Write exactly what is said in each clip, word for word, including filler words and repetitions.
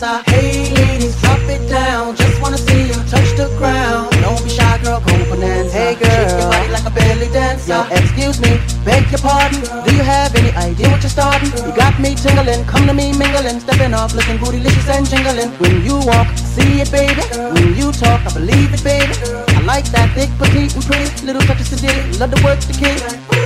dancer. Hey ladies, drop it down. Just wanna see you touch the ground. Don't be shy, girl, go bonanza. Hey girl, shake your body like a belly dancer. Yo, excuse me, beg your pardon. Do you have any idea what you're starting? You got me tingling, come to me mingling, stepping off, looking bootylicious and jingling. When you walk, see it, baby. When you talk, I believe it, baby. I like that thick, petite, and pretty. Little touches to ditty, love to work the kid.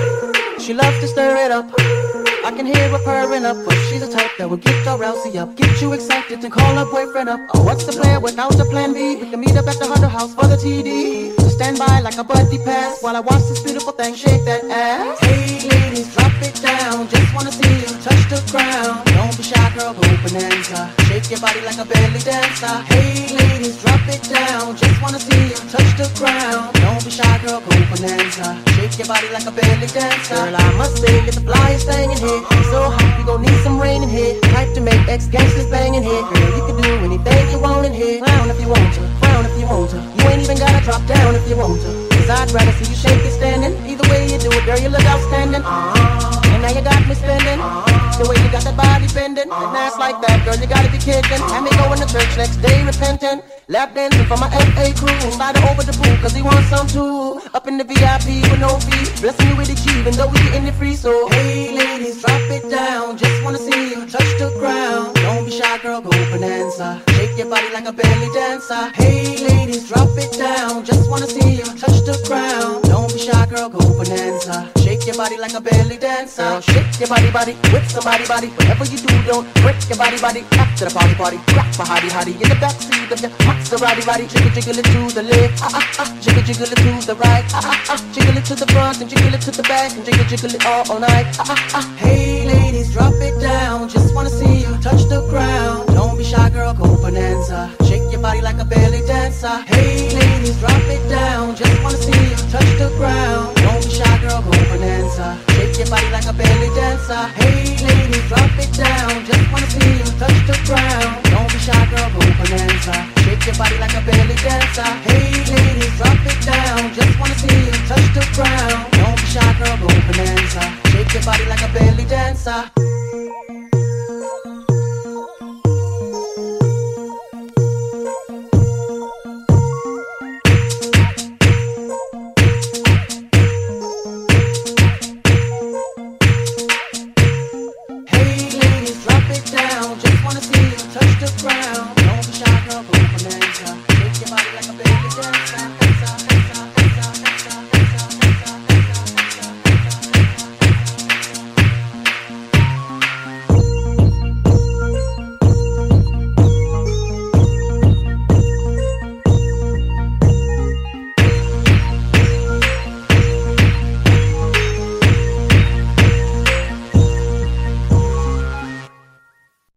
She loves to stir it up. I can hear her purring up, but she's a type that will get your rousey up, get you excited to call her boyfriend up. Oh, what's the plan without the plan B? We can meet up at the Hunter House for the T D. Stand by like a buddy pass while I watch this beautiful thing shake that ass. Hey ladies, drop it down. Just wanna see you touch the ground. Don't be shy, girl, go bonanza. Shake your body like a belly dancer. Hey ladies, drop it down. Just wanna see you touch the ground. Don't be shy, girl, go bonanza. Shake your body like a belly dancer. Girl, I must say, it's the flyest thing in here. So hot, you gon' need some rain in here. Type to make ex-gangsters bang in here. Girl, you can do anything you want in here. Clown if you want to, frown if you want to. You ain't even gotta drop down if you want to. Cause I'd rather see you shake it standing. Either way you do it, girl, you look outstanding. uh-huh. And now you got me spending. uh-huh. The way you got that body bending, uh-huh. And ass like that, girl, you gotta be kidding. Have me going to church next day repenting. Lap dancing for my F A crew. Slide her over the pool cause he wants some too. Up in the V I P with no fee. Blessing you with the key even though we getting it free. So hey ladies, drop it down. Just wanna see you touch the ground. Don't be shy, girl, go bonanza. Shake your body like a belly dancer. Hey ladies, drop it down. Just wanna see you touch the ground. Don't be shy, girl, go bonanza. Shake your body like a belly dancer. Girl, shake your body, body, with somebody, body. Whatever you do, don't break your body, body. Back to the party, party. Rock for hottie, hottie. In the backseat of your Maserati, body. Jiggle, jiggle it to the left. Ah, ah, ah. Jiggle, jiggle it to the right. Ah, ah, ah. Jiggle it to the front and jiggle it to the back and jiggle, jiggle it all, all night. Ah, ah, ah. Hey ladies, drop it down. Just wanna see you touch the ground. Don't be shy, girl, go bonanza. Shake your body like a belly dancer. Hey ladies, drop it down. Just wanna see you touch the ground. Don't be shy, girl, go bonanza. Shake your body like a belly dancer. Hey ladies, drop it down. Just wanna see you touch the ground. Don't be shy, girl, go bonanza. Shake your body like a belly dancer. Hey ladies, drop it down. Just wanna see you touch the ground. Don't be shy, girl, go bonanza. Shake your body like a belly dancer.